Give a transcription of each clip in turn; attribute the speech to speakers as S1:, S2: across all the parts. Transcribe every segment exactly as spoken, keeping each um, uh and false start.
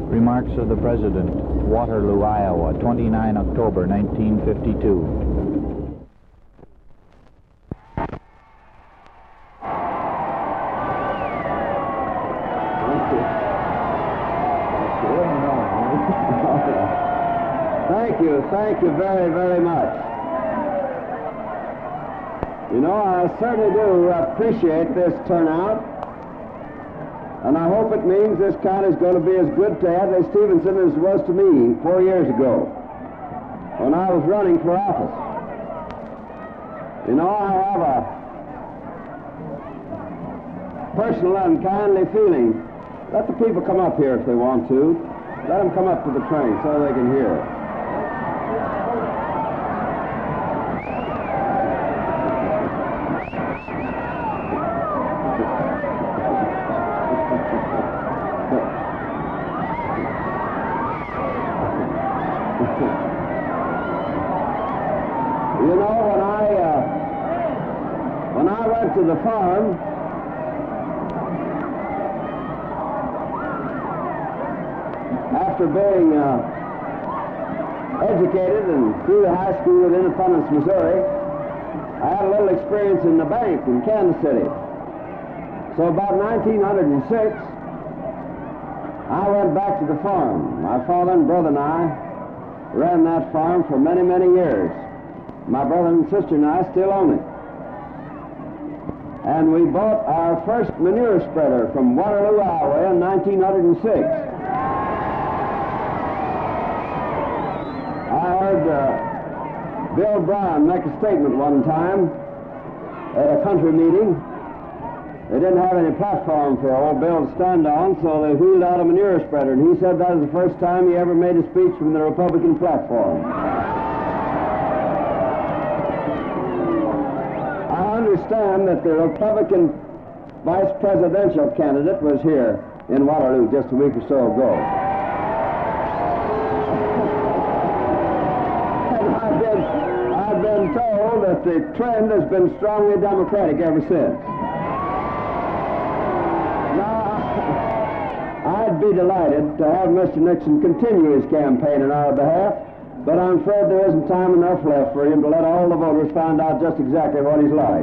S1: Remarks of the President, Waterloo, Iowa, the twenty-ninth of October, nineteen fifty-two.
S2: Thank you, thank you very, very much. You know, I certainly do appreciate this turnout, and I hope it means this county is going to be as good to Adlai Stevenson as it was to me four years ago when I was running for office. You know, I have a personal and kindly feeling. Let the people come up here if they want to. Let them come up to the train so they can hear. You know, when I uh, when I went to the farm, after being uh, educated and through the high school at Independence, Missouri, I had a little experience in the bank in Kansas City. So about nineteen oh six, I went back to the farm. My father and brother and I ran that farm for many, many years. My brother and sister and I still own it. And we bought our first manure spreader from Waterloo, Iowa in nineteen oh six. I heard uh, Bill Bryan make a statement one time at a country meeting. They didn't have any platform for old Bill to stand on, so they wheeled out a manure spreader, and he said that was the first time he ever made a speech from the Republican platform. I understand that the Republican vice presidential candidate was here in Waterloo just a week or so ago. And I've been, I've been told that the trend has been strongly Democratic ever since. I'd be delighted to have Mister Nixon continue his campaign on our behalf, but I'm afraid there isn't time enough left for him to let all the voters find out just exactly what he's like.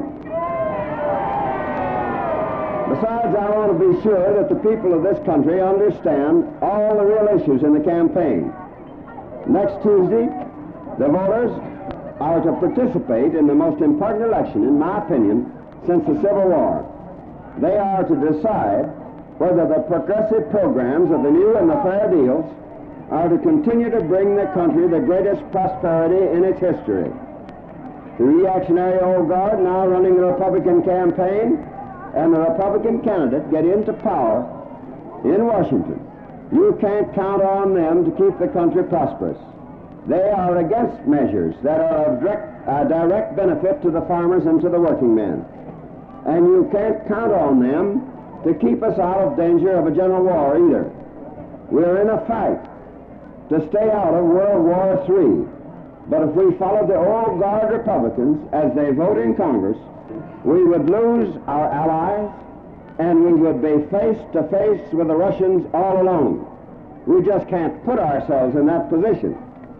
S2: Besides, I want to be sure that the people of this country understand all the real issues in the campaign. Next Tuesday, the voters are to participate in the most important election, in my opinion, since the Civil War. They are to decide whether the progressive programs of the New and the Fair Deals are to continue to bring the country the greatest prosperity in its history. The reactionary old guard now running the Republican campaign and the Republican candidate get into power in Washington. You can't count on them to keep the country prosperous. They are against measures that are of direct, uh, direct benefit to the farmers and to the working men. And you can't count on them to keep us out of danger of a general war either. We're in a fight to stay out of World War Three. But if we followed the old guard Republicans as they vote in Congress, we would lose our allies and we would be face to face with the Russians all alone. We just can't put ourselves in that position.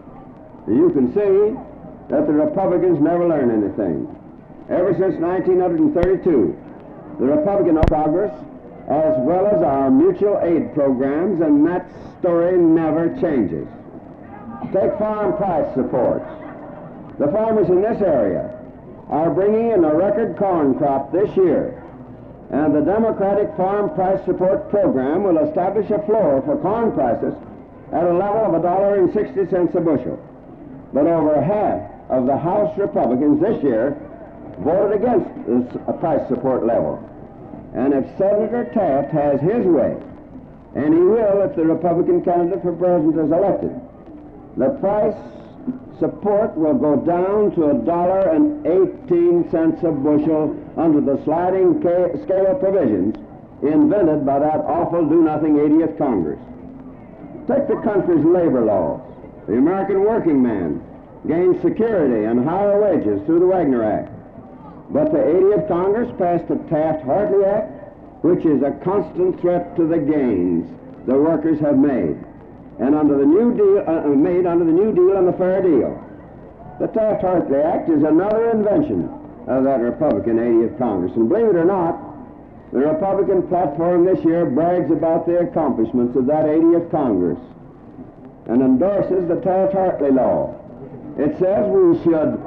S2: You can see that the Republicans never learn anything. Ever since nineteen thirty-two, the Republican progress, as well as our mutual aid programs, and that story never changes. Take farm price supports. The farmers in this area are bringing in a record corn crop this year, and the Democratic Farm Price Support Program will establish a floor for corn prices at a level of a dollar and sixty cents a bushel. But over half of the House Republicans this year voted against this price support level. And if Senator Taft has his way, and he will if the Republican candidate for president is elected, the price support will go down to a dollar and eighteen cents a bushel under the sliding scale provisions invented by that awful do-nothing eightieth Congress. Take the country's labor laws. The American working man gains security and higher wages through the Wagner Act. But the eightieth Congress passed the Taft-Hartley Act, which is a constant threat to the gains the workers have made. and under the New Deal, uh, made under the New Deal and the Fair Deal. The Taft-Hartley Act is another invention of that Republican eightieth Congress. And believe it or not, the Republican platform this year brags about the accomplishments of that eightieth Congress and endorses the Taft-Hartley law. It says we should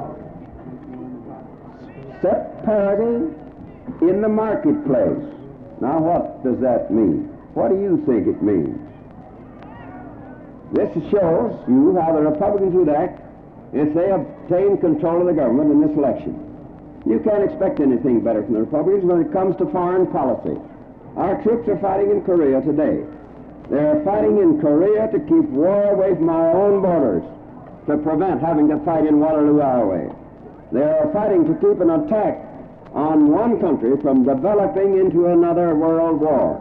S2: set parity in the marketplace. Now what does that mean? What do you think it means? This shows you how the Republicans would act if they obtain control of the government in this election. You can't expect anything better from the Republicans when it comes to foreign policy. Our troops are fighting in Korea today. They're fighting in Korea to keep war away from our own borders, to prevent having to fight in Waterloo our way. They're fighting to keep an attack on one country from developing into another world war.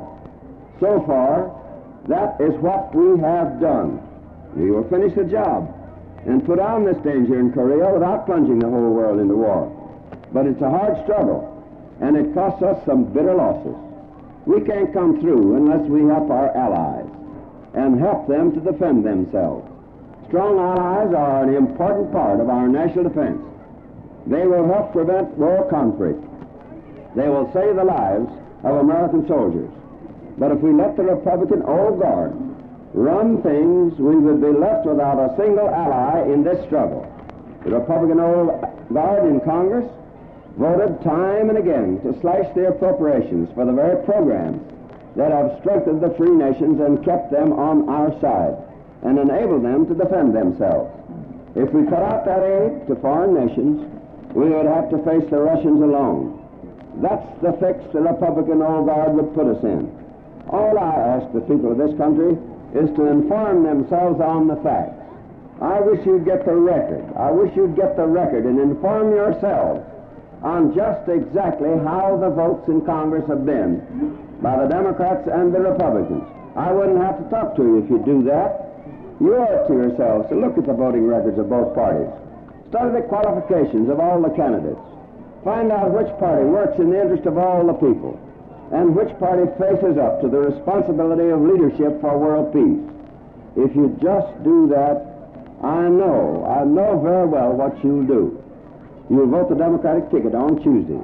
S2: So far, that is what we have done. We will finish the job and put down this danger in Korea without plunging the whole world into war. But it's a hard struggle, and it costs us some bitter losses. We can't come through unless we help our allies and help them to defend themselves. Strong allies are an important part of our national defense. They will help prevent world conflict. They will save the lives of American soldiers. But if we let the Republican old guard run things, we would be left without a single ally in this struggle. The Republican old guard in Congress voted time and again to slash the appropriations for the very programs that have strengthened the free nations and kept them on our side and enabled them to defend themselves. If we cut out that aid to foreign nations, we would have to face the Russians alone. That's the fix the Republican old guard would put us in. All I ask the people of this country is to inform themselves on the facts. I wish you'd get the record. I wish you'd get the record and inform yourselves on just exactly how the votes in Congress have been by the Democrats and the Republicans. I wouldn't have to talk to you if you'd do that. You owe it to yourselves to look at the voting records of both parties. Study the qualifications of all the candidates. Find out which party works in the interest of all the people, and which party faces up to the responsibility of leadership for world peace. If you just do that, I know, I know very well what you'll do. You'll vote the Democratic ticket on Tuesday.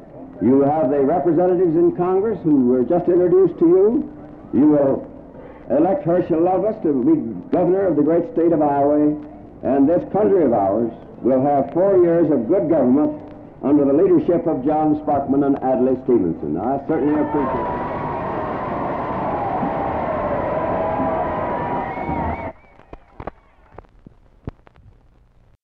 S2: You have the representatives in Congress who were just introduced to you. You will elect Herschel Lovelace to be governor of the great state of Iowa, and this country of ours will have four years of good government under the leadership of John Sparkman and Adlai Stevenson. I certainly appreciate it.